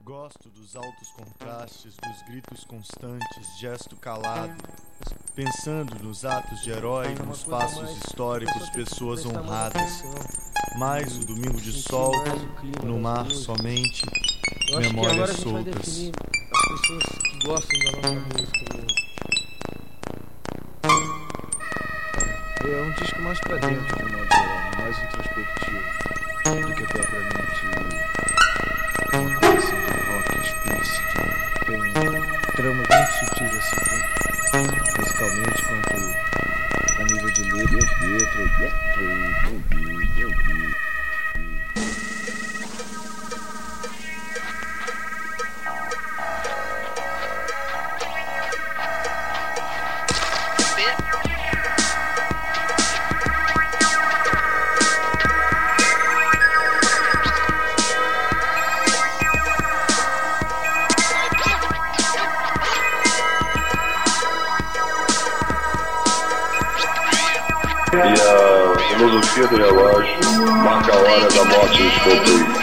Gosto dos altos contrastes, dos gritos constantes, gesto calado, pensando nos atos de herói, nos passos históricos, pessoas honradas. Mais o domingo de sol, no mar somente, memórias soltas. As pessoas que gostam da nossa música. É um disco mais pra dentro, de modo geral, mais introspectivo do que propriamente uma coisa assim de rock explícito. Tem tramas muito sutis assim, tanto musicalmente quanto a nível de letra. E a filosofia do relógio marca a hora da morte dos conceitos.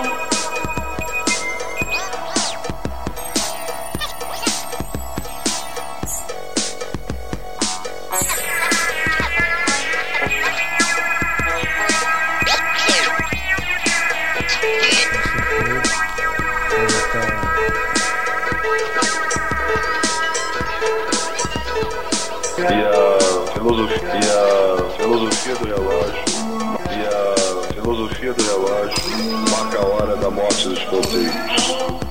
Filosofia do relógio marca a hora da morte dos conceitos.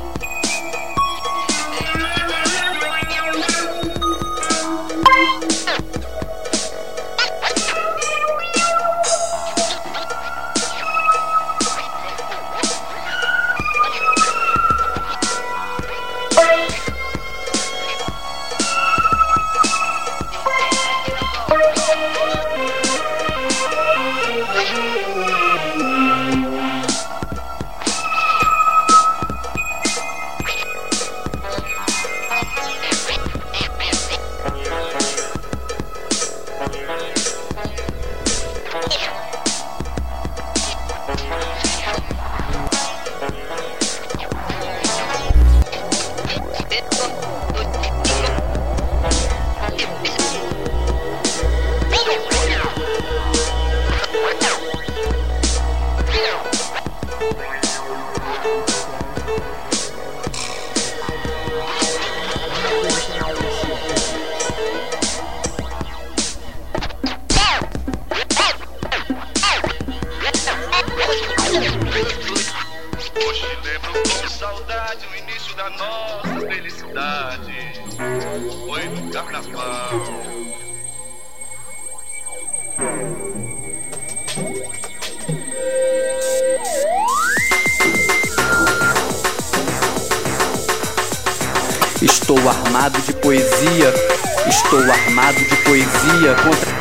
Estou armado de poesia, estou armado de poesia contra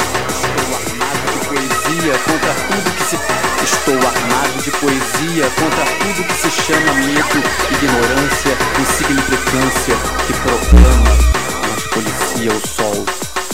tudo que se estou armado de poesia contra tudo que se chama medo, ignorância, insignificância que proclama, mas policia o sol.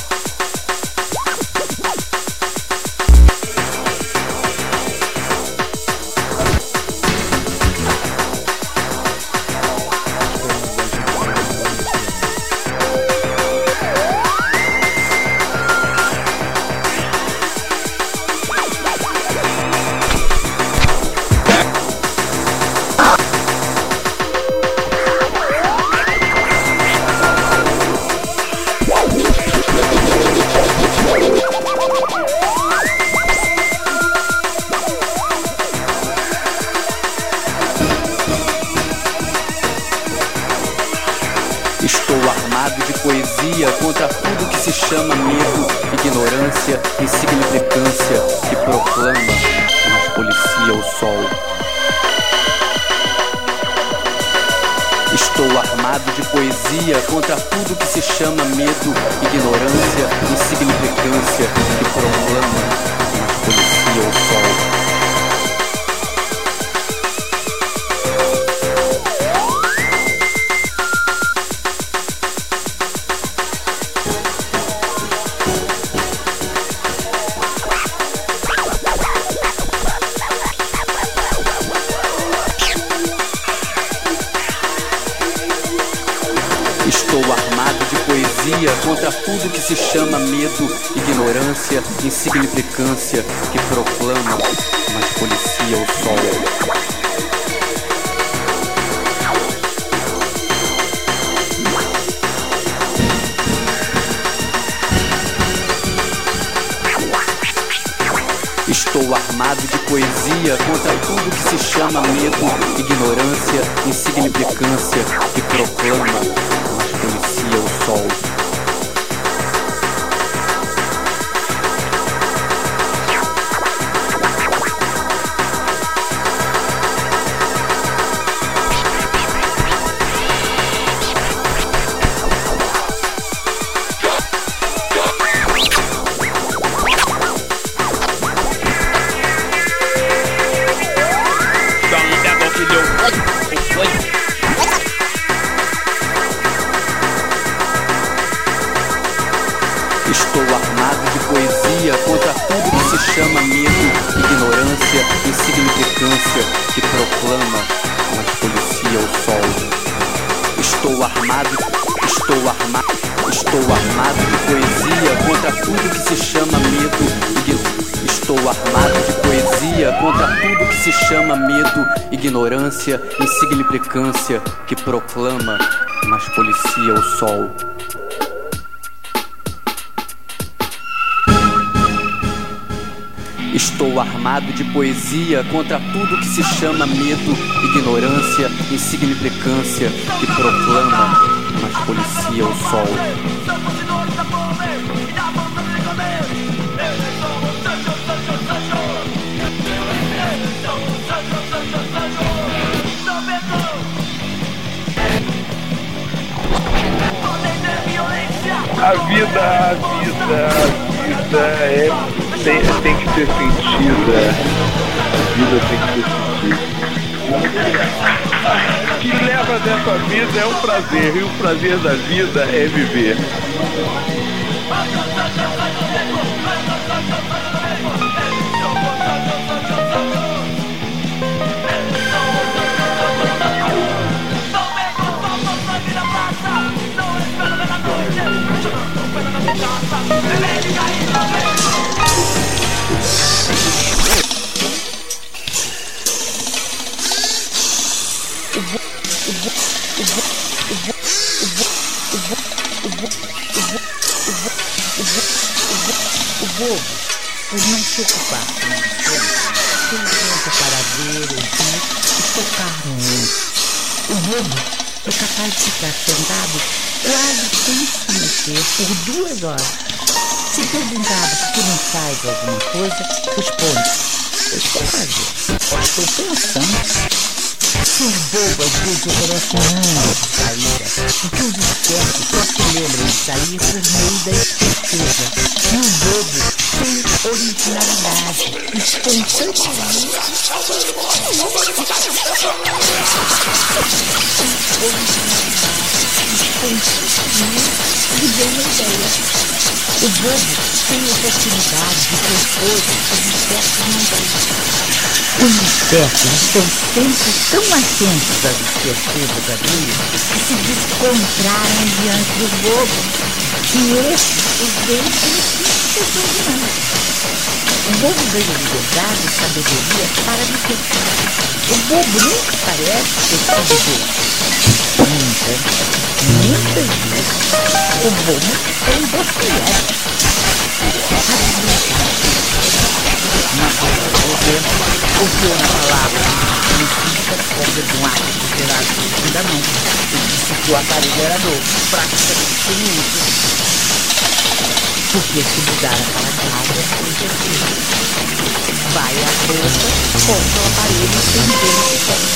Estou armado de poesia contra tudo que se chama medo, ignorância, insignificância que proclama, mas policia o sol. Estou armado de poesia contra tudo que se chama medo, ignorância, insignificância que proclama, mas policia o sol. poesia contra tudo que se chama medo, ignorância, insignificância que proclama, mas policia o sol. Estou armado de poesia contra tudo que se chama medo, ignorância, insignificância que proclama, mas policia o sol. Estou armado de poesia contra tudo que se chama medo, ignorância, insignificância que proclama, mas policia o sol. Estou armado de poesia contra tudo que se chama medo, Estou armado de poesia contra tudo que se chama medo, ignorância, insignificância que proclama, mas policia o sol. Estou armado de poesia contra tudo que se chama medo, ignorância, insignificância que proclama, mas policia o sol. A vida tem que ser sentida. A vida tem que ser sentida. O que leva dessa vida é o prazer, e o prazer da vida é viver. O bobo, por não se ocupar com isso, tem tempo para ver, ouvir e tocar no outro. O bobo é capaz de ficar sentado quase sem se mexer por 2 horas. Se perguntado por que não faz alguma coisa, responde: eu estou fazendo, eu estou pensando. Se os bobos às vezes oferecem mundo de saída, porque os espertos só se lembram de sair por meio da esperteza. E o bobo tem originalidade, espontaneidade. E bem uma ideia. O bobo tem oportunidade de ter coisas que os espertos não têm. Os espertos estão sempre tão atentos às espertezas alheias que se descontraem diante do bobo, e esse os veem como pessoas humanas. O bobo ganha liberdade e sabedoria para viver. O bobo nunca parece ter sido bobo. Muitas vezes, o bobo é um bosquilhado. Ouviu na palavra não fica cobra de um ato superado ainda não. Ele disse que o aparelho era novo, praticamente sem uso. Porque se mudar aquela casa, coisa assim. Vai à bolsa, compra o aparelho sem ver o que quer.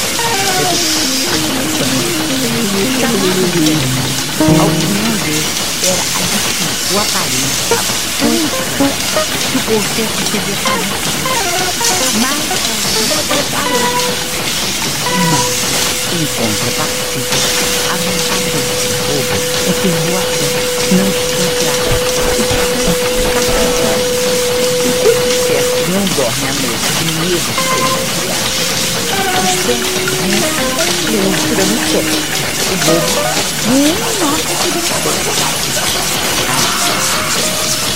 Algumas vezes era adquirido o aparelho estava tão estranho que o conserto seria parecido. Mas preparou. Em contrapartida, a vontade desse povo é ter o até não se encontrar. Enquanto o certo não dorme à noite de medo de ser desviado, o certo entra no certo. O bobo nem nota que ele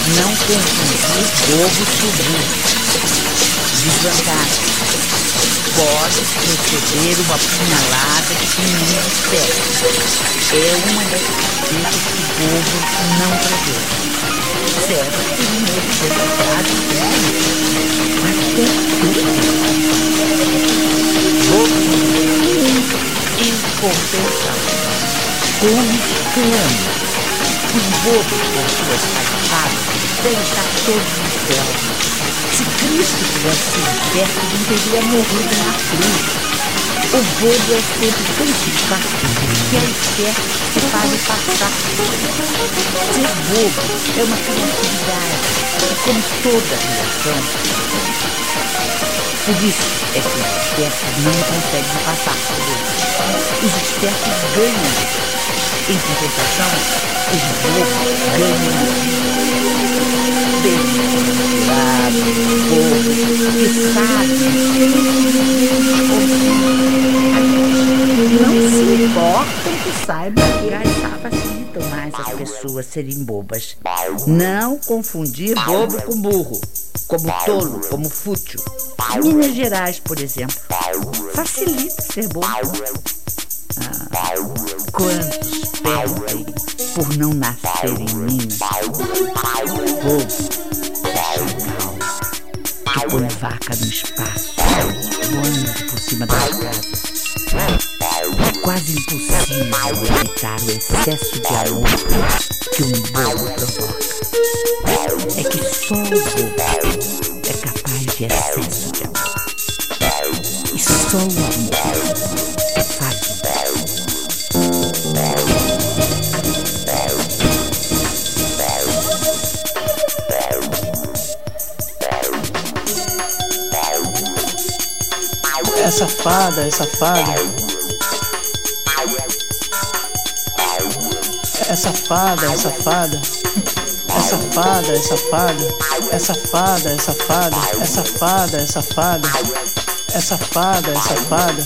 Não confundir bobo com burro. Desvantagem. Pode receber uma punhalada de quem não espera. É uma das coisas que o bobo não prevê. Serve por um outro resultado mas tem tudo. Bobo incompensável. Como clama. Os bobos com suas palhaçadas devem estar todos no céu. Se Cristo tivesse sido perto, não teria morrido na cruz. O bobo é sempre tão simpático que é esperto que faz passar. Ser bobo é uma criatividade, como toda criação. Por isso é que os espertos não conseguem passar por isso. Os espertos ganham. Em compensação, os bobos ganham. Bem-aventurado, bobo, que sabe. Não se importam que saibam que as facilitam mais as pessoas serem bobas. Não confundir bobo com burro, como tolo, como fútil. Em Minas Gerais, por exemplo, facilita ser bobo. Quantos perdem por não nascer em Minas? Bobo, que põe vaca no espaço, voando por cima das casas. É quase impossível evitar o excesso de amor que um bobo provoca. É que só o bobo é capaz de excesso de amor. E só o amor faz o bem. É safada, é safada. É safada, é safada. É safada, é safada. É safada, é safada. É safada, é safada. É safada, é safada.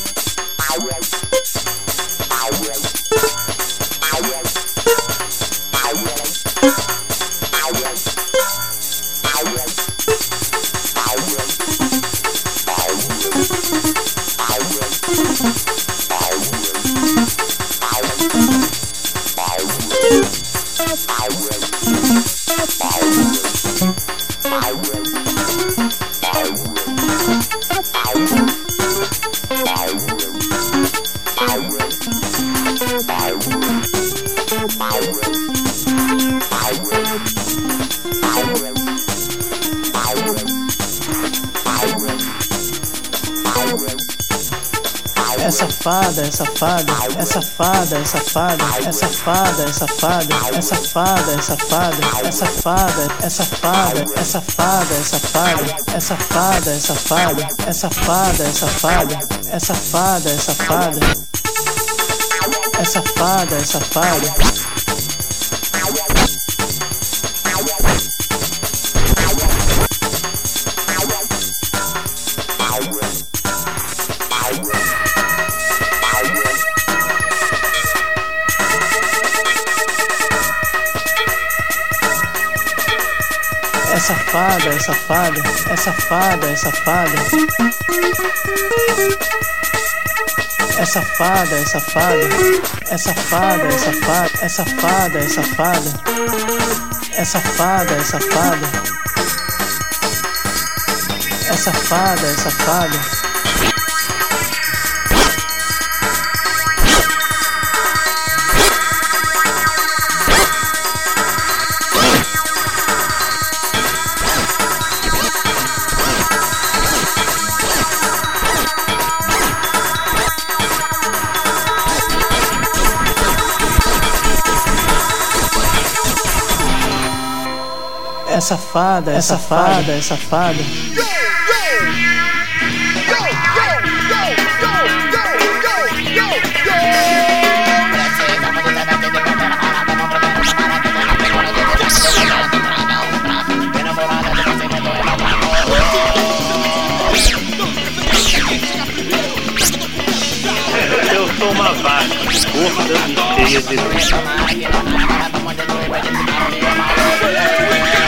É safada, é safada, é safada, é safada, é safada, é safada, é safada, é safada, é safada, é safada, é safada, é safada, é safada, é safada, é safada, é safada, é safada, é safada, é safada, é safada. É safada, é safada, é safada, é safada. É safada, é safada. É safada, é safada. É safada, é safada. É safada, é safada. É safada, é safada. É safada, é safada, é safada. Eu sou uma vaca, gorda e cheia de dor.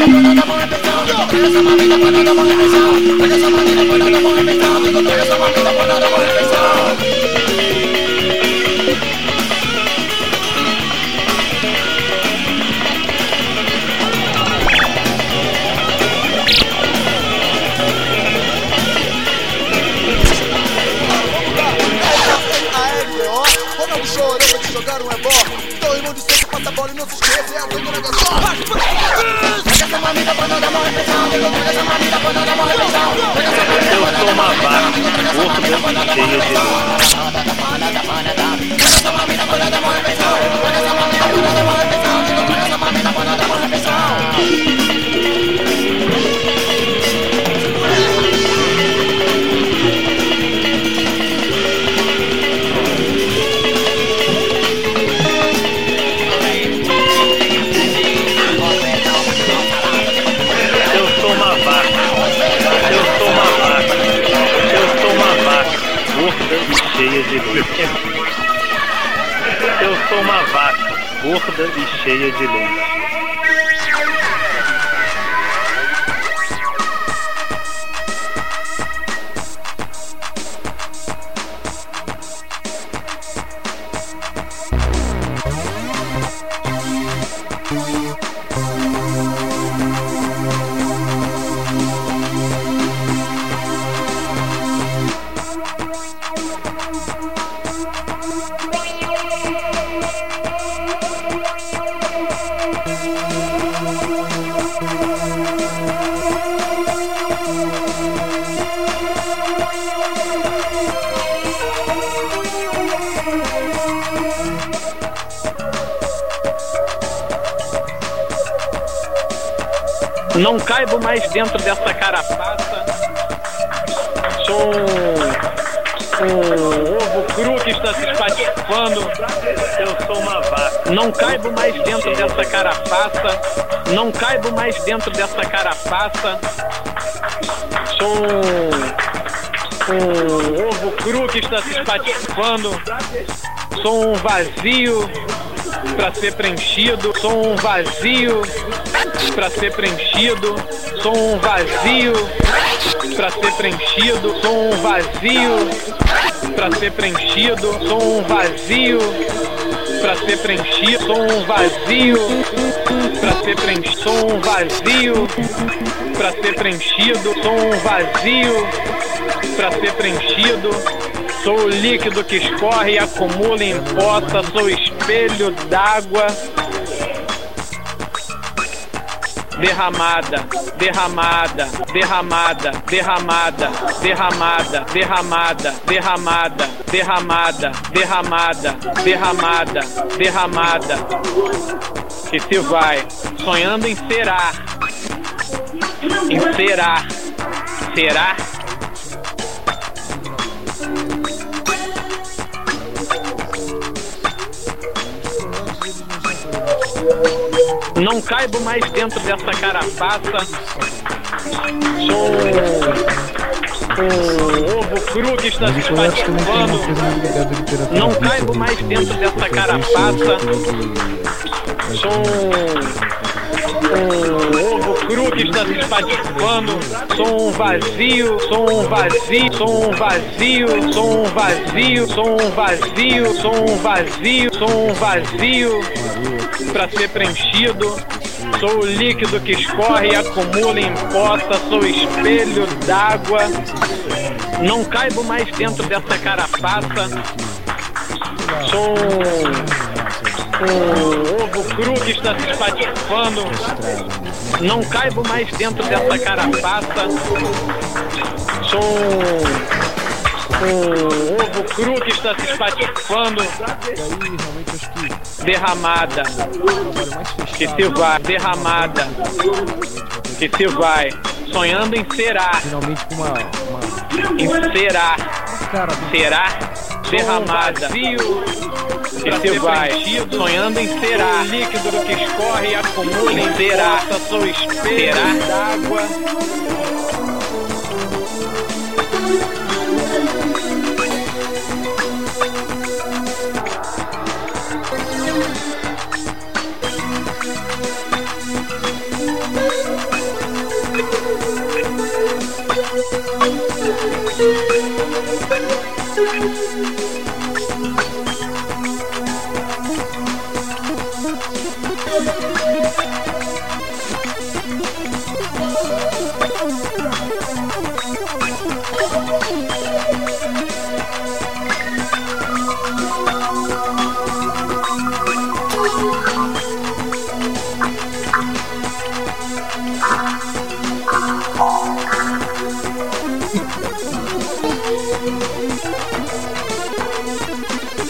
Jogar um ebó, todo mundo sempre passa a bola e não se esquece, é a coisa da só. Pega essa mamita, quando dá mão refeição. Pega essa mamita, quando dá mão refeição. Pega essa mamita, quando dá mão refeição. Cheia de luz. Pega essa mamita, quando dá mão refeição. Pega essa mamita, quando dá mão refeição. Pega essa mamita, quando dá mão refeição. Cheia de leite. Eu sou uma vaca gorda e cheia de leite. Não caibo mais dentro dessa carapaça. Sou um ovo cru que está se espatifando. Eu sou uma vaca. Não caibo mais dentro dessa carapaça. Não caibo mais dentro dessa carapaça. Sou um ovo cru que está se espatifando. Sou um vazio para ser preenchido. Sou um vazio para ser preenchido. Sou um vazio para ser preenchido. Sou um vazio para ser preenchido. Sou um vazio para ser preenchido. Sou um vazio para ser preenchido. Sou um vazio para ser preenchido. Sou um vazio para ser preenchido. Sou o líquido que escorre e acumula em poça. Sou espelho d'água derramada, derramada, derramada, derramada, derramada, derramada, derramada, derramada, derramada, derramada, derramada, que se vai sonhando em será, será. Não caibo mais dentro dessa carapaça. Sou um ovo cru que está se espatifando. Não caibo mais dentro dessa carapaça. Sou um ovo cru que está se espatifando. Sou um vazio, sou um vazio, sou um vazio, sou um vazio, sou um vazio, sou um vazio, sou um vazio para ser preenchido. Sou o líquido que escorre e acumula em poça. Sou espelho d'água. Não caibo mais dentro dessa carapaça. Sou um ovo cru que está se espatifando. Não caibo mais dentro dessa carapaça. Sou um ovo cru que está se espatifando. Derramada, que se vai, derramada, que se vai, sonhando em será, em será, será, derramada, que se vai, sonhando em será, líquido que escorre e acumula em será, sou espelho d'água.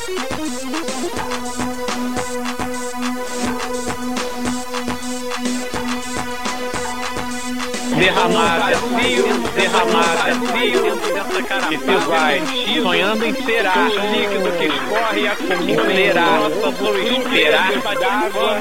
Derramar vazio dessa cara que se vai sonhando em ser ar líquido que escorre e acumula nossa sua esperar d'água.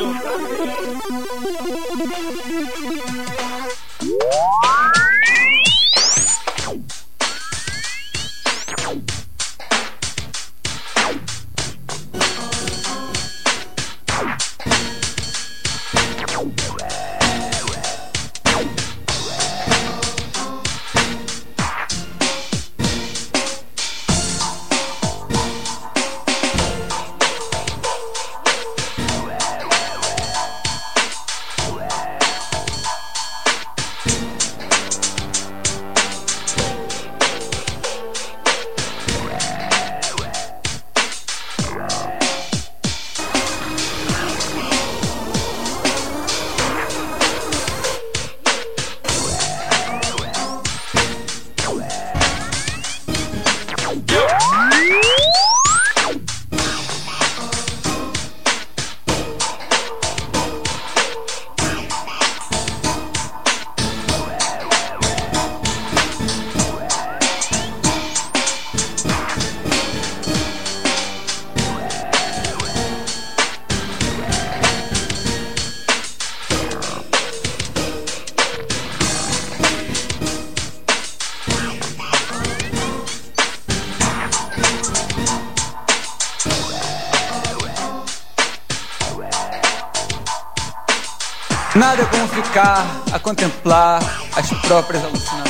Nada como ficar a contemplar as próprias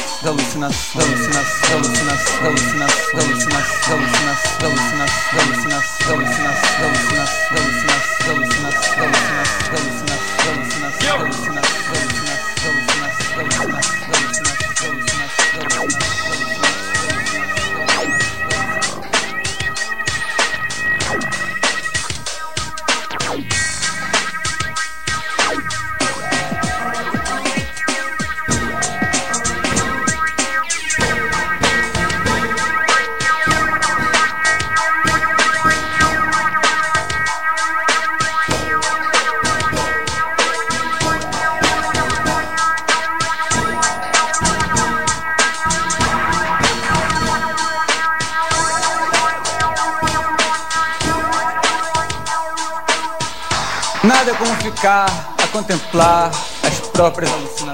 Nada como ficar a contemplar as próprias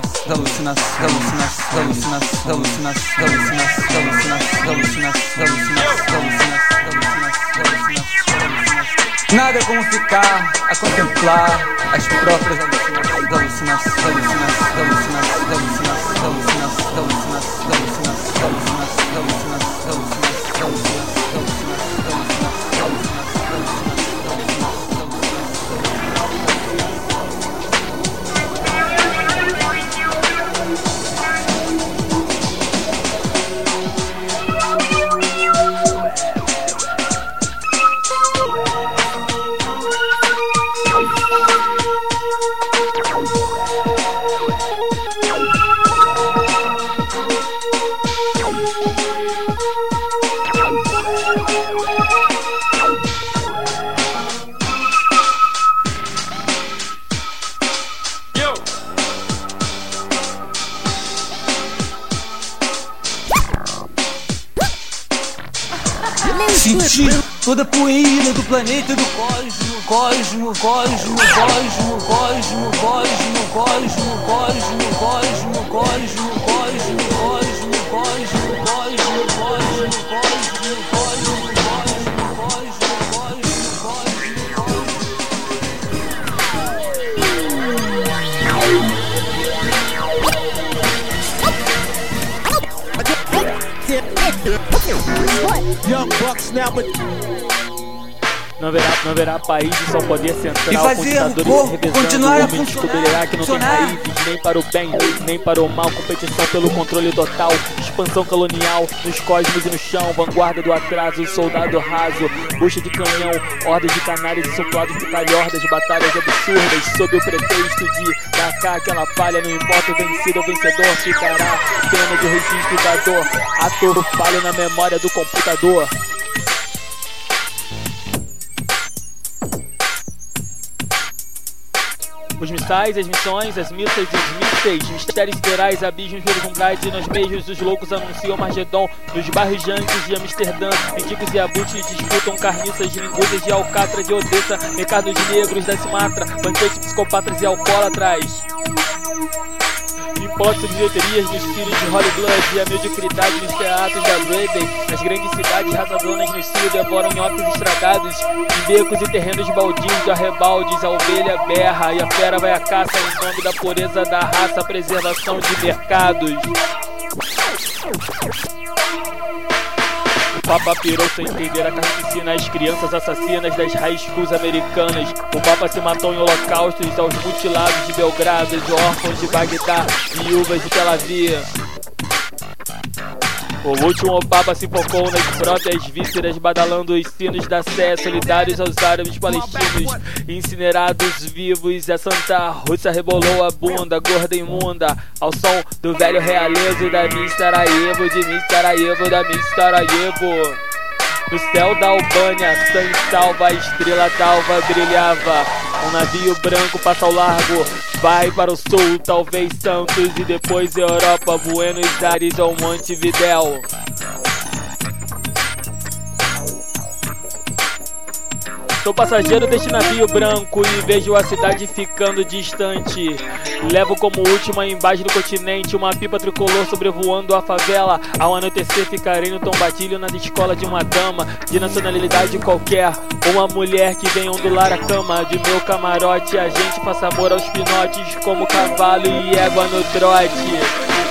Nada como ficar a contemplar as próprias Sentir toda a poeira do planeta, do cosmo. Young Bucks now, but Não haverá país de seu poder central. E fazer o corpo continuar a funcionar. Que não tem raízes nem para o bem, nem para o mal. Competição pelo controle total, expansão colonial nos cosmos e no chão. Vanguarda do atraso, soldado raso, bucha de canhão, hordas de canários insuplados por calhordas, batalhas absurdas sob o pretexto de tacar aquela palha. Não importa o vencido ou vencedor, ficará pena de registro da dor. Ator falho na memória do computador. Os missais, as missões, as missas e os mísseis, mistérios siderais, abismos pelos umbrais e nos beijos os loucos anunciam Margedon. Nos bairros Yankees de Amsterdã, mendigos e abutres disputam carniças de linguiças de Alcatra de Odessa, mercados negros da Sumatra, banquetes psicopatas e alcoólatras. Impostos de bilheterias nos filhos de Hollywood e a mediocridade nos teatros da Broadway. Nas grandes cidades, raçadonas nos cios devoram nhocos estragados. Em becos e terrenos baldios de arrebaldes, a ovelha berra e a fera vai à caça em nome da pureza da raça, preservação de mercados. O Papa pirou sem entender a carnificina às crianças assassinas das high schools americanas. O Papa se matou em holocaustos aos mutilados de Belgrado, de órfãos de Bagdá, viúvas de Tel Aviv. O último Papa se focou nas próprias vísceras, badalando os sinos da Sé, solidários aos árabes palestinos, incinerados vivos. A Santa Rússia rebolou a bunda, gorda e imunda, ao som do velho realezo da Miss Sarajevo, de Miss Sarajevo, da Miss Sarajevo. No céu da Albânia, San Salva, a estrela d'alva brilhava. Um navio branco passa ao largo, vai para o sul, talvez Santos e depois Europa, Buenos Aires ou Montevidéu. Sou passageiro deste navio branco e vejo a cidade ficando distante. Levo como última embalagem do continente uma pipa tricolor sobrevoando a favela. Ao anoitecer ficarei no tombatilho na escola de uma dama de nacionalidade qualquer, uma mulher que vem ondular a cama de meu camarote. A gente faz amor aos pinotes como cavalo e égua no trote.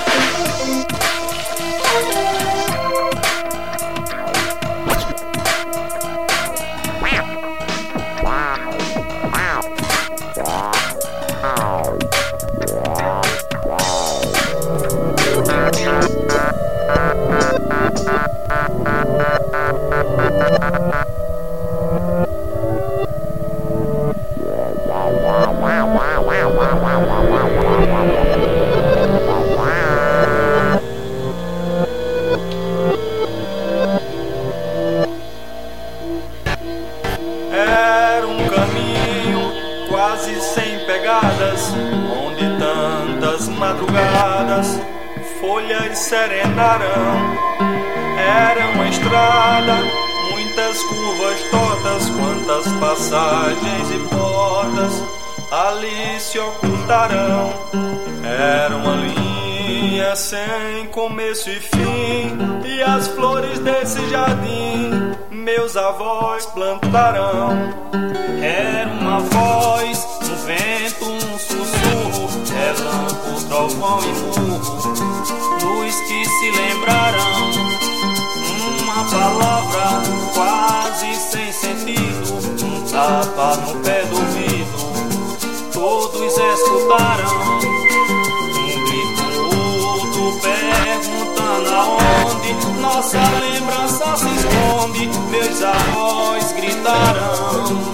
Era um caminho quase sem pegadas, onde tantas madrugadas folhas serenarão. Era uma estrada, muitas curvas tortas, quantas passagens e portas ali se ocultarão. Era uma linha sem começo e fim, e as flores desse jardim meus avós plantarão. Era uma voz, um vento, um sussurro, relâmpago, trovão e murro, luz que se lembrarão. Uma palavra quase sem sentido, um tapa no pé do ouvido, todos escutarão. Um grito mudo perguntando aonde nossa lembrança se esconde, meus avós gritarão.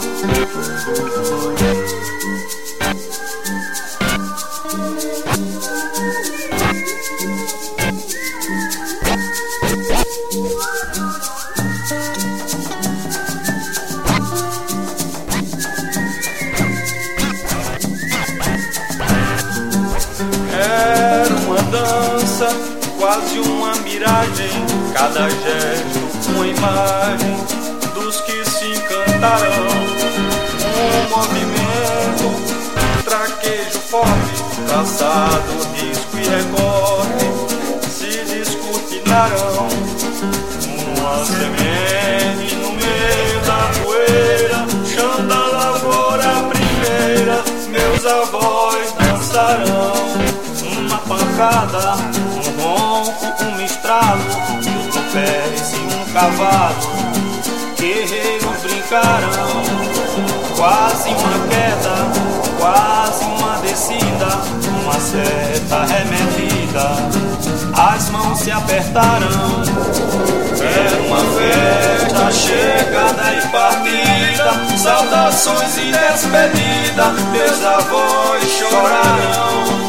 Era uma dança, quase uma miragem, cada gesto uma imagem dos que se encantarão. Um movimento, traquejo forte, traçado, risco e recorte se descortinarão. Uma semente no meio da poeira, chão da lavoura primeira, meus avós dançarão. Uma pancada, um ronco, um estralo, e o tropéis e um cavalo, guerreiros brincarão. Quase uma queda, quase uma descida, uma seta remetida, as mãos se apertarão. Era uma festa, chegada e partida, saudações e despedida, meus avós chorarão.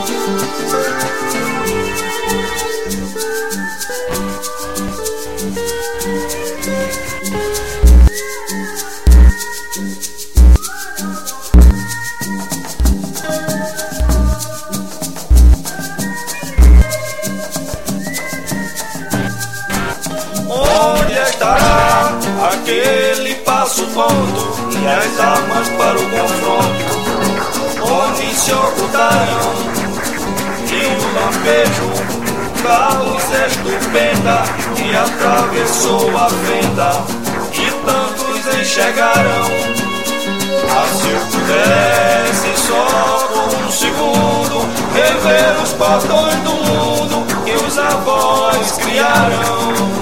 vida que atravessou a fenda e tantos enxergarão. Ah, se eu pudesse só por um segundo rever os portões do mundo que os avós criaram.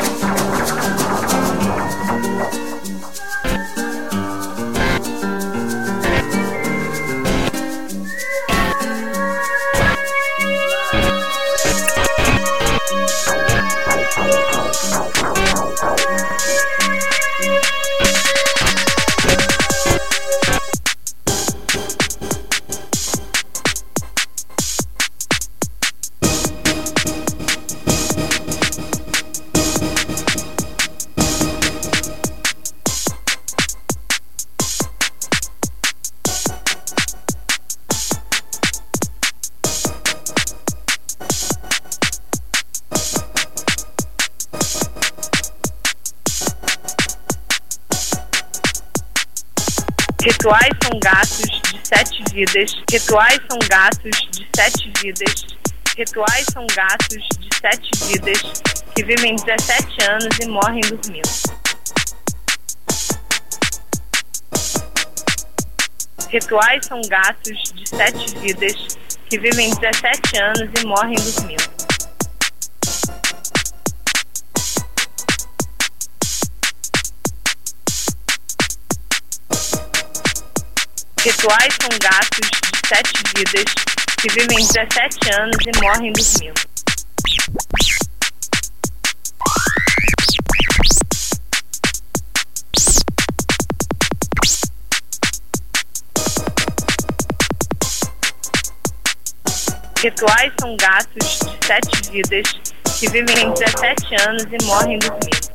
Rituais são gatos de 7 vidas. Rituais são gatos de 7 vidas. Rituais são gatos de 7 vidas que vivem 17 anos e morrem dormindo. Rituais são gatos de 7 vidas que vivem 17 anos e morrem dormindo. Rituais são gatos de 7 vidas que vivem 17 anos e morrem dormindo. Rituais são gatos de 7 vidas que vivem 17 anos e morrem dormindo.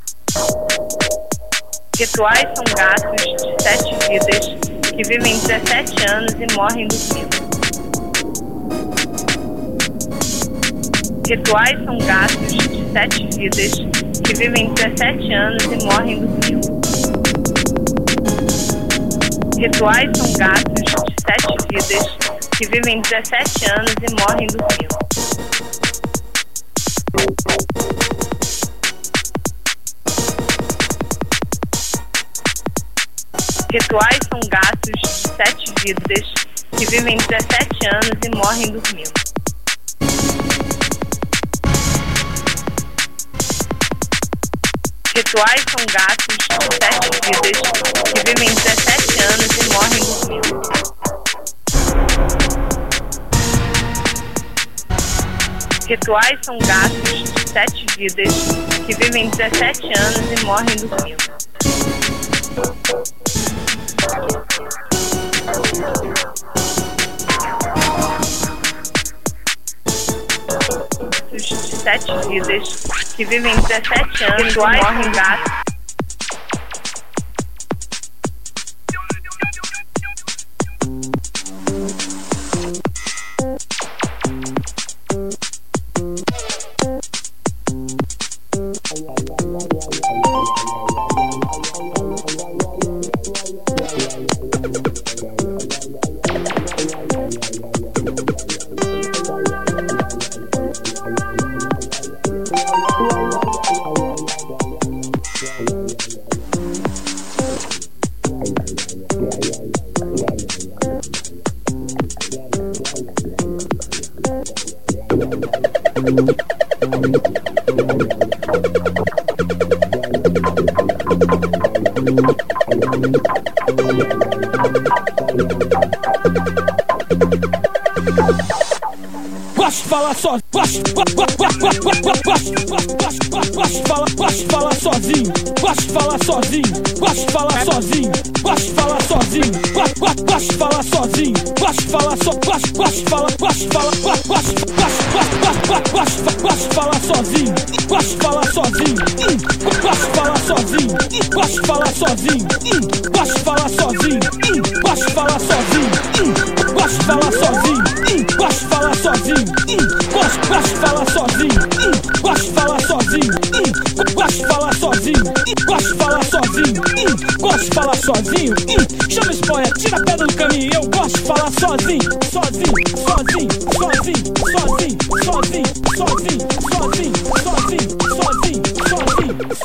Rituais são gatos de 7 vidas que vivem 17 anos e morrem dormindo. Rituais são gatos de 7 vidas que vivem 17 anos e morrem dormindo. Rituais são gatos de 7 vidas que vivem 17 anos e morrem dormindo. Rituais são gatos de 7 vidas que vivem 17 anos e morrem dormindo. Rituais são gatos de 7 vidas que vivem 17 anos e morrem dormindo. Rituais são gatos de 7 vidas que vivem 17 anos e morrem dormindo. De 7 vidas que vivem 17 anos e morrem gatos. Gosto de falar sozinho, gosto de falar sozinho, gosto de falar sozinho, gosto de falar sozinho, gosto de falar sozinho, gosto de falar sozinho, gosto de falar só, gosto de falar sozinho, gosto de falar sozinho, gosto de falar sozinho, gosto de falar sozinho, gosto de falar sozinho, gosto de falar sozinho, gosto de falar sozinho, gosto de falar sozinho, gosto de falar sozinho, gosto de falar sozinho, gosto de falar sozinho, gosto de falar sozinho, gosto de falar sozinho, gosto de falar sozinho, chama esse poeta, tira a pedra do caminho, eu gosto de falar sozinho, sozinho, sozinho, sozinho, sozinho, sozinho, sozinho, sozinho, sozinho, sozinho.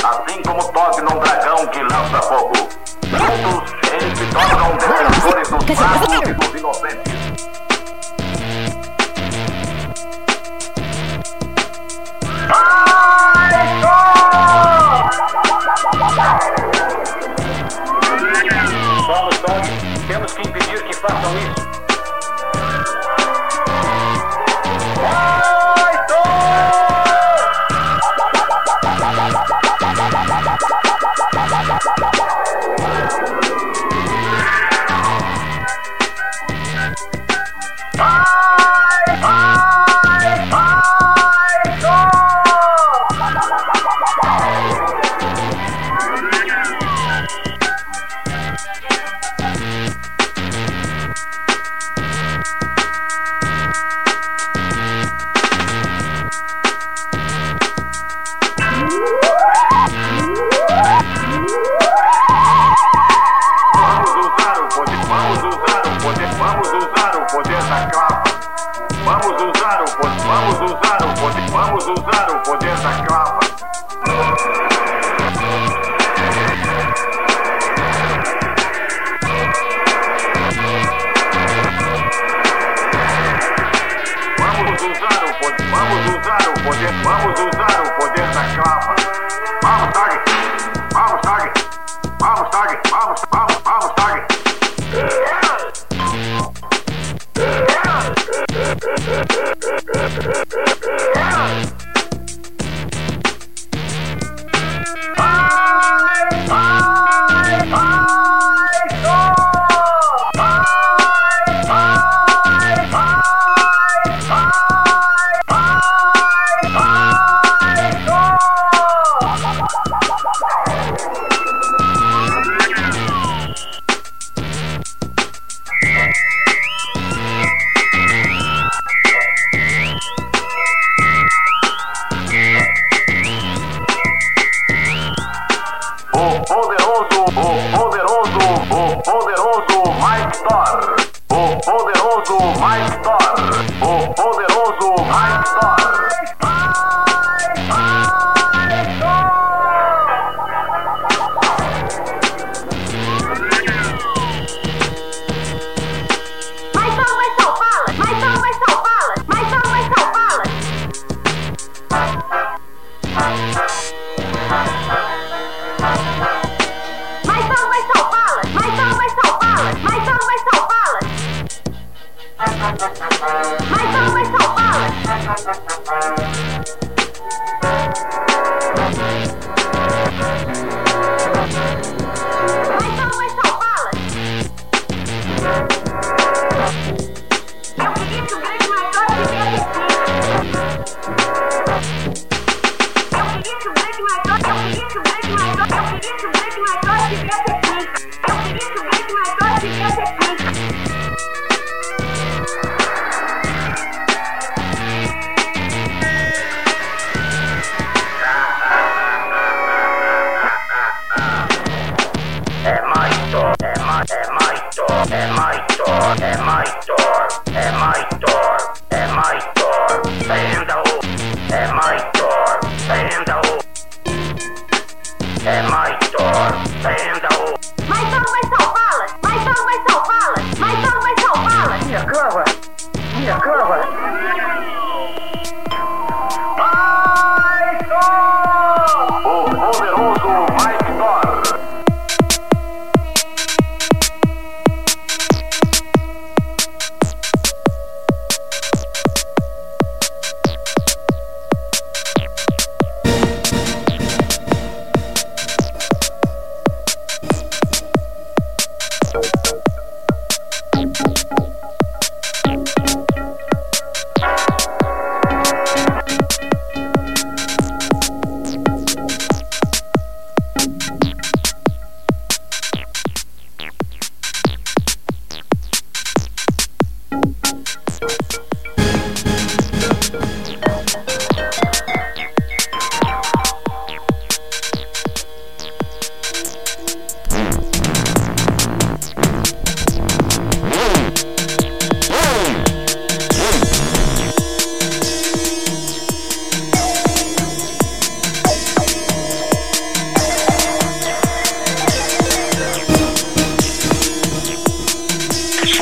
assim como toque num dragão que lança fogo. Juntos, eles se tornam defensores dos fracos e dos inocentes. Vamos, Dog. Temos que impedir que façam isso. Vamos usar o poder da clava. Vamos usar o poder da clava. Vamos, Tag! Vamos, Tag! Vamos, Tag! Vamos, Tag!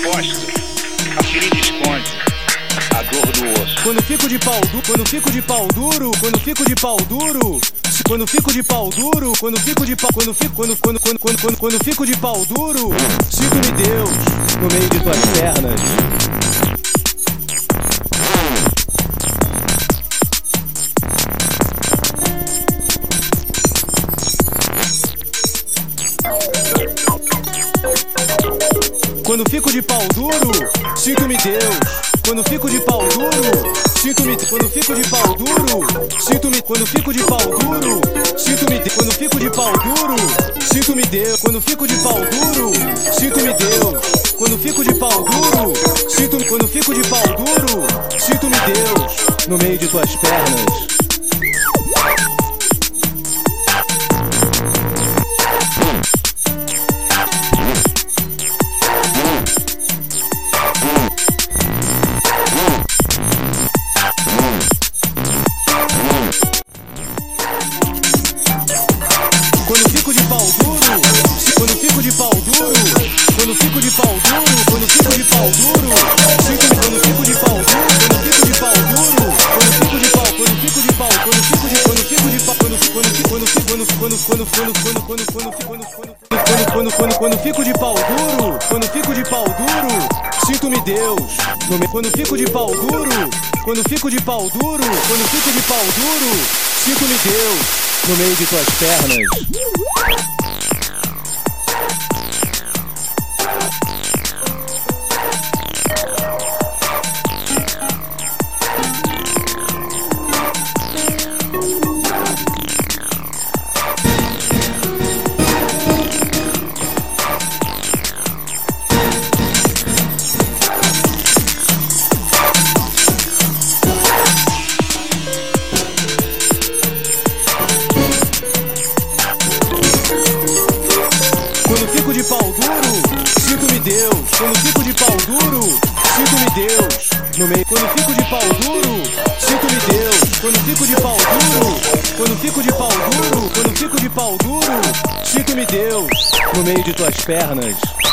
encosto, a ferida esconde a dor do osso. Quando fico de pau duro, quando fico de pau duro, quando fico de pau duro, quando fico de pau duro, quando fico de pau, quando fico de pau duro, sinto-me Deus no meio de tuas pernas. Quando fico de pau duro, sinto-me Deus. Quando fico de pau duro, sinto-me. Quando fico de pau duro, sinto-me. Quando fico de pau duro, sinto-me. Quando fico de pau duro, sinto-me Deus. Quando fico de pau duro, sinto-me Deus. Quando fico de pau duro, sinto-me. Quando fico de pau duro, sinto-me Deus no meio de tuas pernas. Quando fico de pau duro, quando fico de pau duro, quando fico de pau duro, quando fico de pau duro, sinto-me. Quando fico de pau duro, quando fico de pau duro, quando fico de pau, quando fico de pau, quando fico de pau, quando fico de pau duro, quando fico de pau duro, sinto-me Deus. Quando fico de pau duro, quando fico de pau duro, quando fico de pau duro, sinto-me Deus no meio de tuas pernas. Quando fico de pau duro, sinto-me Deus. Quando fico de pau duro, sinto-me Deus no meio. Quando fico de pau duro, sinto-me Deus. Quando fico de pau duro, quando fico de pau duro, quando fico de pau duro, sinto-me Deus no meio de tuas pernas.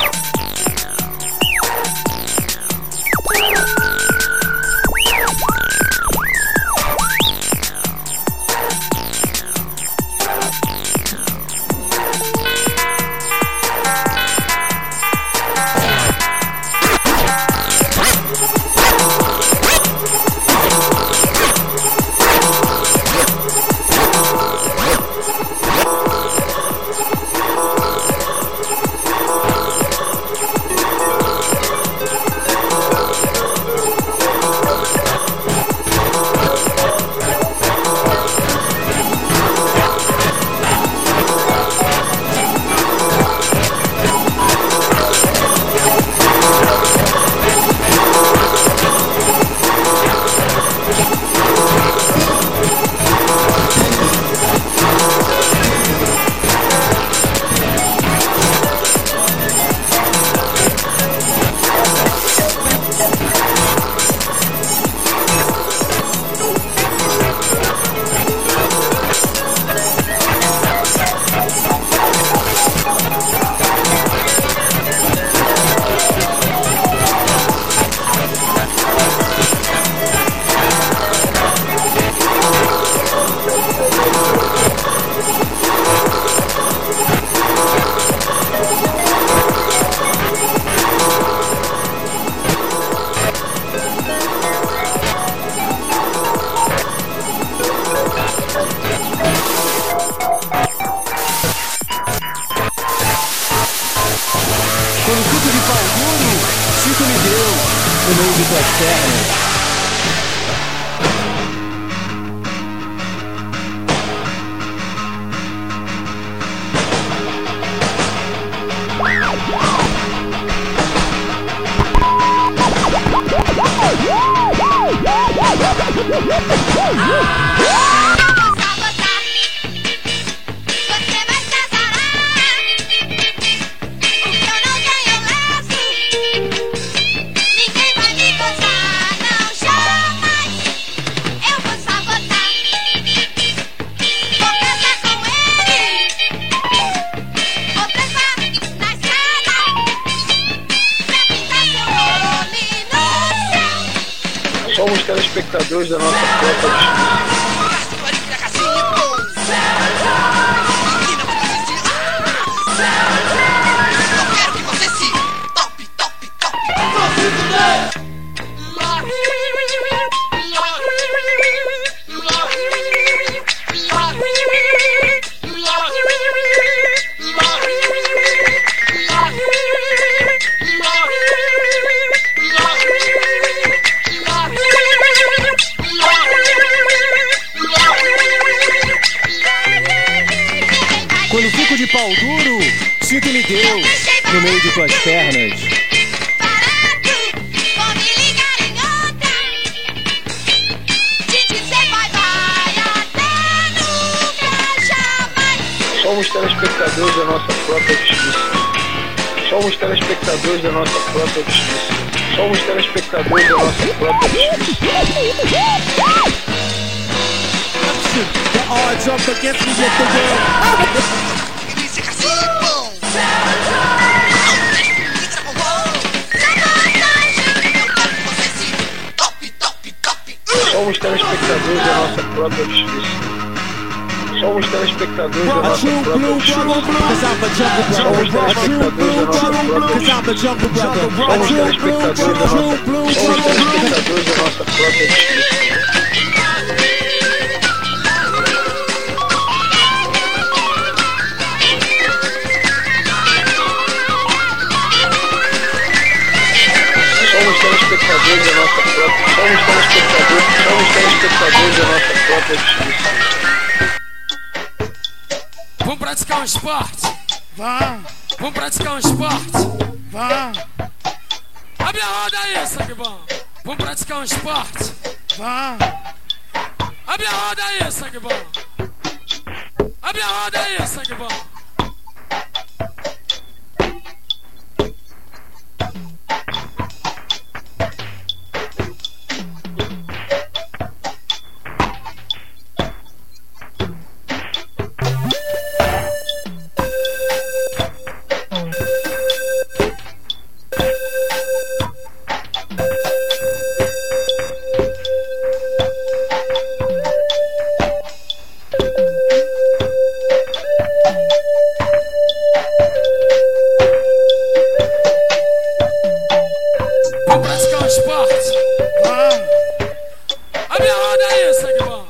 Quando fico de pau duro, sinto-me Deus no meio de tuas pernas. telespectadores da nossa própria justiça. Quando fico de pau duro, sinto-me Deus no meio de tuas pernas. Somos telespectadores da nossa própria justiça. Somos telespectadores da nossa própria justiça. Somos telespectadores da nossa própria justiça. The odds up against me yet the world. Somos telespectadores da nossa própria justiça. Somos telespectadores da nossa própria justiça. Somos telespectadores da nossa própria justiça. Somos telespectadores da nossa própria justiça. Somos telespectadores da nossa própria justiça. Vamos praticar um esporte? Vamos. Vamos praticar um esporte? Vamos. Abre a roda aí, sangue bom. Vamos praticar um esporte? Vamos. Abre a roda aí, sangue bom. Abre a roda aí, sangue bom. Vamos praticar um esporte? Vamos. Abre a roda aí, sangue bom.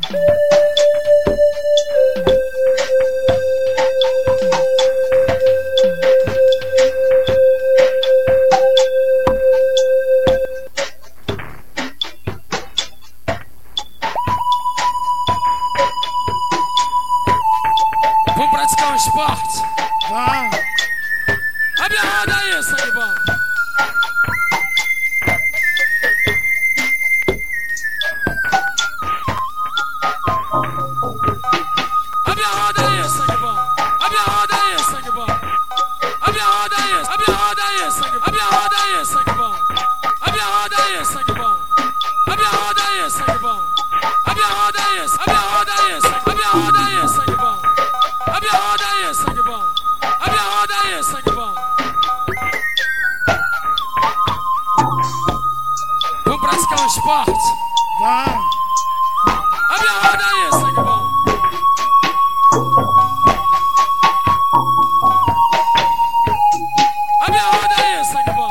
Vamos praticar um esporte? Vamos. Abre a roda aí, sangue bom. Abre a roda aí, sangue bom. Abre a roda aí, sangue bom. Abre a roda aí, abre a roda aí, sangue bom. Abre a roda aí, sangue bom. Abre a roda aí, sangue bom. Abre a roda aí, sangue bom. Abre a roda aí, abre a roda aí, abre a roda aí, sangue bom. Abre a roda aí, sangue bom. Abre a roda aí, sangue bom. Vamos praticar um esporte? Vamos. Abre a roda aí, sangue bom. Abre a roda aí, sangue bom.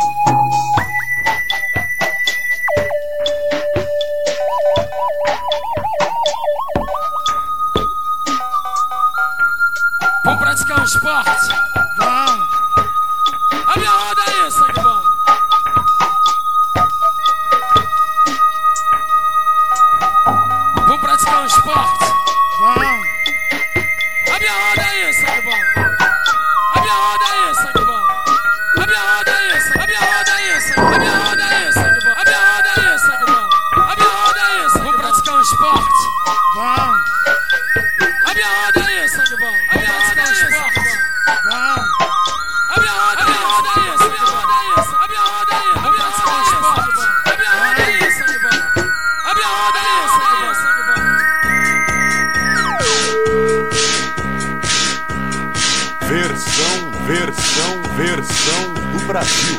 Vamos praticar um esporte? Vamos. Abre a roda aí, sangue bom. Vamos praticar um esporte? Vamos. Abre a roda aí, sangue bom. Abre a roda aí, sangue bom. Abre a roda aí, sangue. Abre a roda aí, sangue. Abre a roda aí, sangue bom. Abre a roda aí, sangue bom. Abre a roda aí, sangue. Vamos praticar um esporte? Vamos. Abre a roda aí, sangue bom. Abre a roda aí, sangue bom.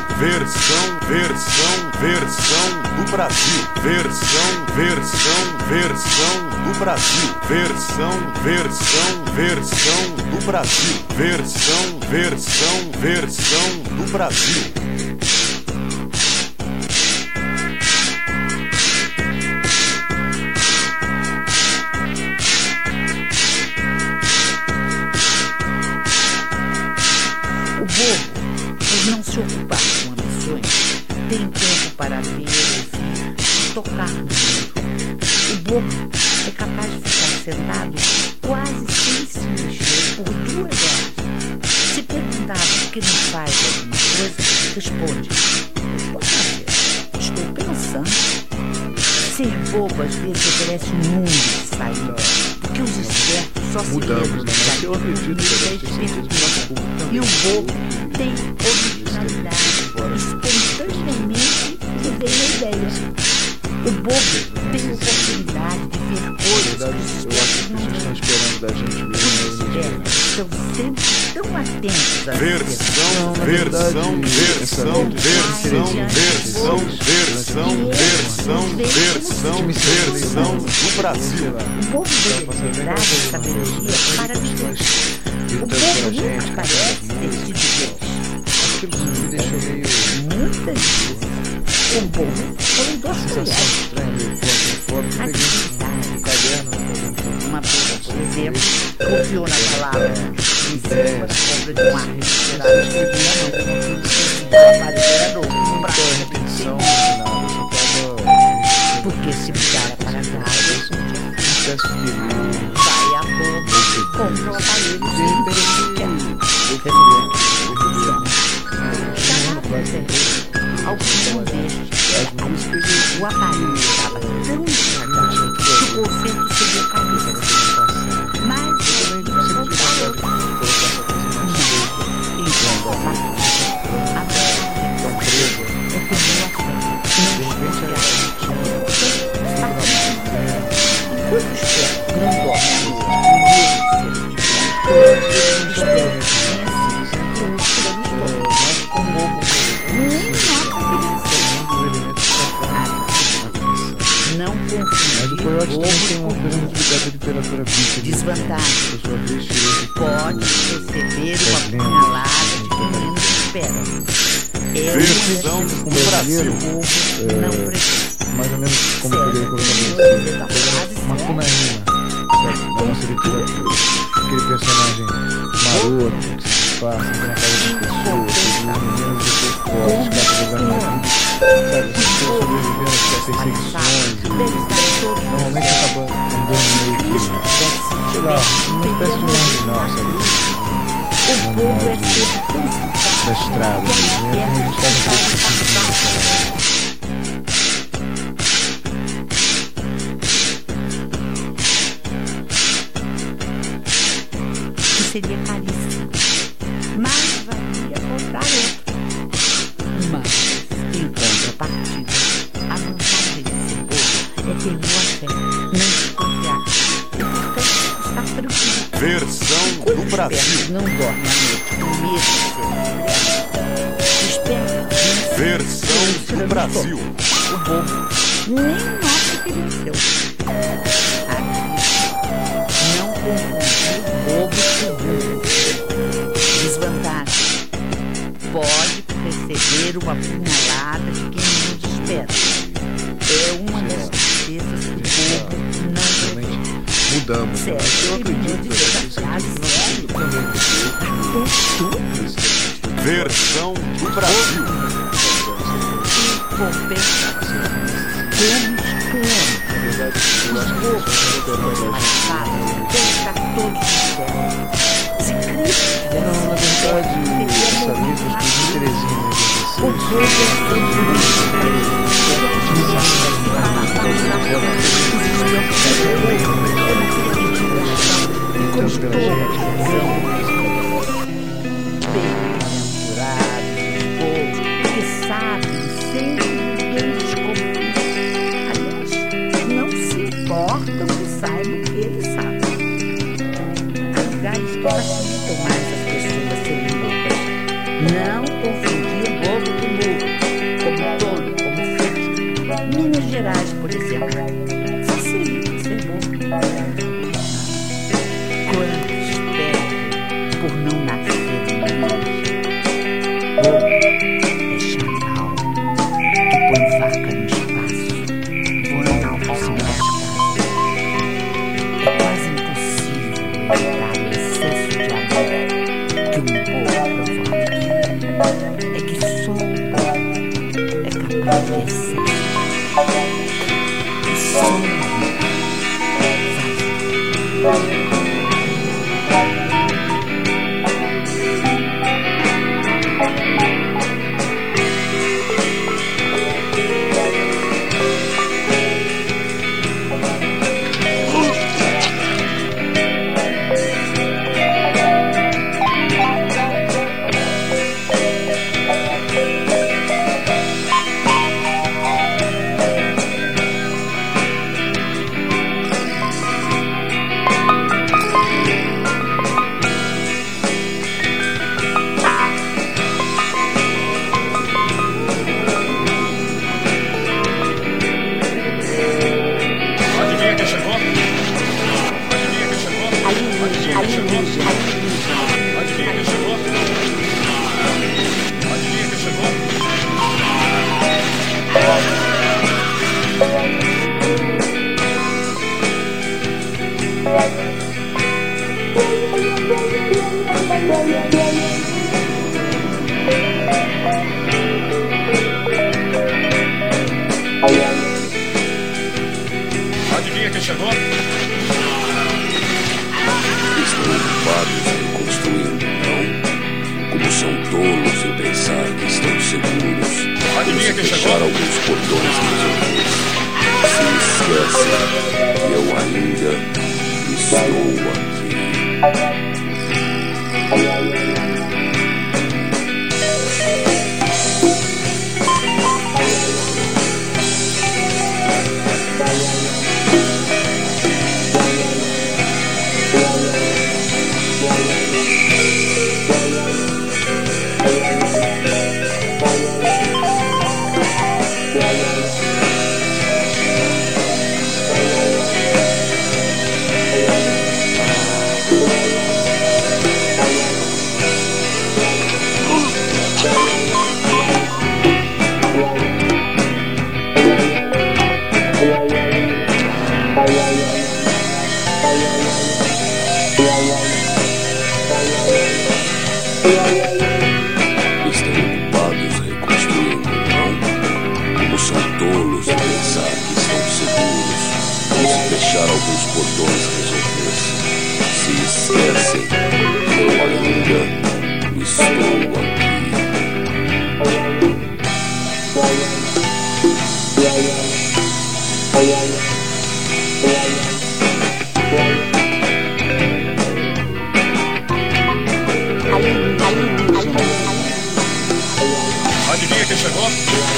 Versão do Brasil. Versão do Brasil. Versão do Brasil. Versão do Brasil. O bobo, por não se ocupar com ambições, tem tempo para ver, ouvir e tocar no mundo. O bobo é capaz de ficar sentado quase sem se mexer por 2 horas. Se perguntar por que não faz alguma coisa, responde: estou fazendo, estou pensando. Ser bobo às vezes oferece um mundo de saída, porque os espertos só se lembram de e o bobo tem originalidade, espontaneamente lhe vem a ideia. O bobo tem oportunidade de ver coisas que os espertos não veem. Os espertos estão sempre tão atentos a Versão do Brasil. O bobo tem liberdade e sabedoria para viver. O bobo nunca parece ter sido Deus. Muitas vezes, o bobo foi um dos uma pessoa, por exemplo, confiou na palavra para a compra de um ar refrigerado para o gerador. Porque se mudara para casa, vai a boca, compra o aparelho alguma vez o aparelho estava tão devagar que o concerto subiu a cabeça. Mas ele não voltou. Então, a enquanto os pés não dormem não confundir bobo com desvantagem. Pode receber uma punhalada de quem menos espera. Versão do Brasil. Não precisa. Mais ou menos como eu poderia colocar uma cunaína da nossa literatura. Aquele personagem maroto que se passa na casa das pessoas, os meninos depois fortes, que acabam jogando na vida, sabe, as pessoas sobrevivendo às perseguições e normalmente acaba andando meio que, sei lá, uma espécie de marginal, sabe? Marginal da estrada, né? Como a gente estava um pouco sentindo naquela época. Seria caríssimo, mas valia comprar outro. Mas, em contrapartida, a vantagem de ser bobo é ter boa fé, não desconfiar e, portanto, estar tranquilo. Versão do Brasil. Não dorme à noite com medo de ser esperto. Versão do Brasil. O bobo nem nota que venceu. Não confundir bobo com burro. Desvantagem. Pode receber uma punhalada de quem nos espera. É uma das tristezas que o bobo não prevê. Mudamos. Certo, eu acredito que Versão do Brasil. Compensação. Temos claro. Os bobos passados têm que estar todos de fora. Se Cristo tivesse na verdade, essa letra de Terezinha, o bobo é que sabem sempre ninguém desconfia. Aliás, não se importam que saibam que eles sabem. Há lugares que facilitam mais as pessoas serem bobas. Não confundir bobo com bobo. Gerais, por exemplo, facilita ser bom. Quantos perdem por não nascer em Bobo é chacal que põe vaca no espaço, voando por cima das casas. É quase impossível evitar o excesso de amor que um bobo provoca. É que só um bobo é capaz de excesso. E só um bobo Adivinha quem chegou? Estão ocupados reconstruindo, não? Como são tolos em pensar que estão seguros. Adivinha quem chegou? Fechar alguns portões resolvidos. Se esquecem que eu ainda estou aqui. Alguns portões resolver-se. Se esquecem que eu ainda estou aqui. Adivinha quem chegou?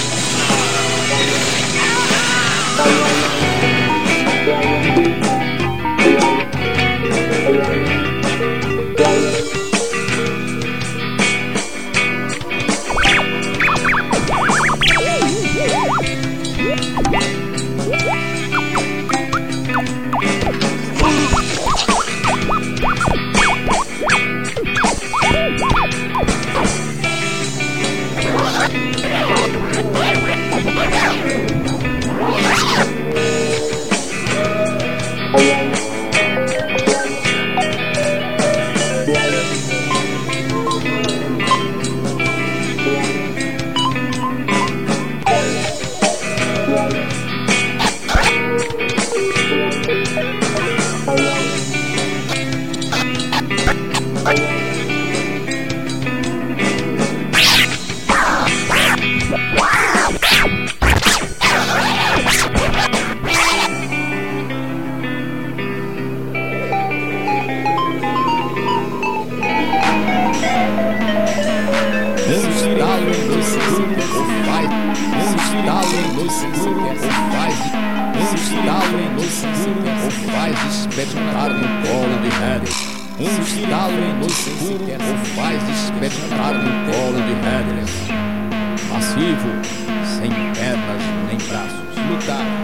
Espetar no colo de Harry. Estalo inocente ou faz espetar no colo de Harry. Passivo, sem pernas nem braços. Lutar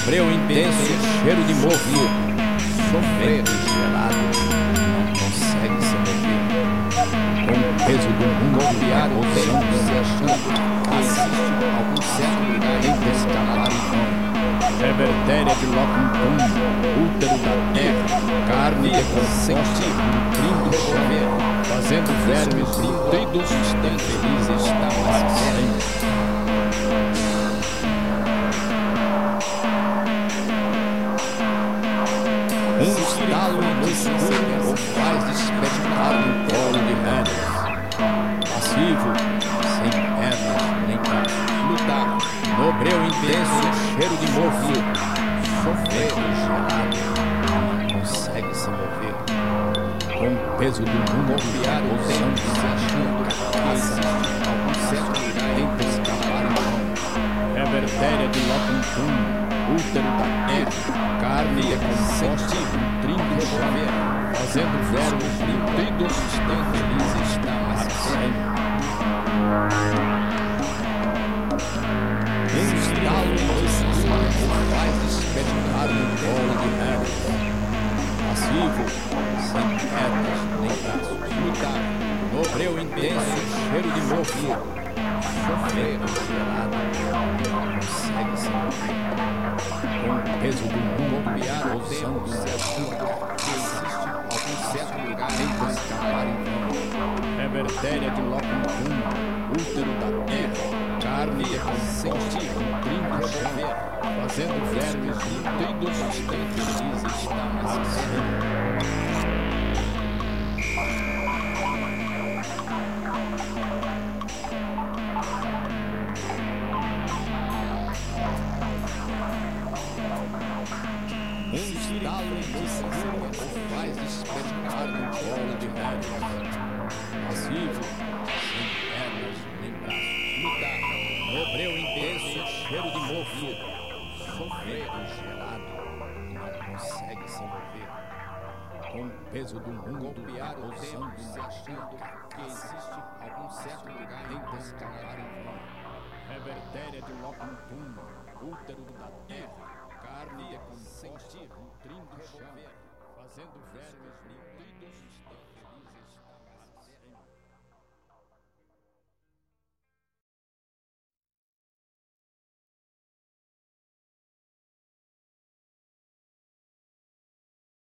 no breu intenso, cheiro de mofo, sofrer gelado, não consegue se mover, com o peso do mundo golpear o tempo se achando que existe algum certo lugar em descalar em vão. Revertéria de Locum, útero da terra, carne e consente, nutrindo chover, fazendo vermes nutridos, tão feliz está mais sempre. Um estalo no escuro o faz despertar no colo de rédeas. Passivo, sem pernas nem braços, lutar, no breu intenso, cheiro de mofo, sofrer gelado, não consegue se mover, com o peso do mundo golpear o tempo se achando que existe algum certo lugar entre escapar e não. Revertéria de Locum, útero da terra, carne e consente, nutrindo chover, fazendo vermes nutridos, tão feliz está mais sempre. Um estalo no escuro faz despertar no colo de rédeas. Passivo, sem pernas nem braços, lutar, no breu intenso, cheiro de mofo, sofrer gelado, não consegue se mover, com o peso do mundo golpear o tempo se achando que existe algum certo lugar entre escapar em vão. Revertéria de Locum, útero da terra, carne e consente, nutrindo chover, fazendo vermes nutridos, tão feliz está mais sempre. Um estalo de seguro o faz despertar no colo de rédeas. Passivo, sem pernas nem braços, lutar, no breu intenso, cheiro de mofo, sofrer gelado, não consegue se mover, com o peso do mundo golpear o tempo se achando que existe algum certo lugar entre escapar em vão. Revertéria de Locum, útero da terra, carne e consente, nutrindo chover, fazendo vermes nutridos.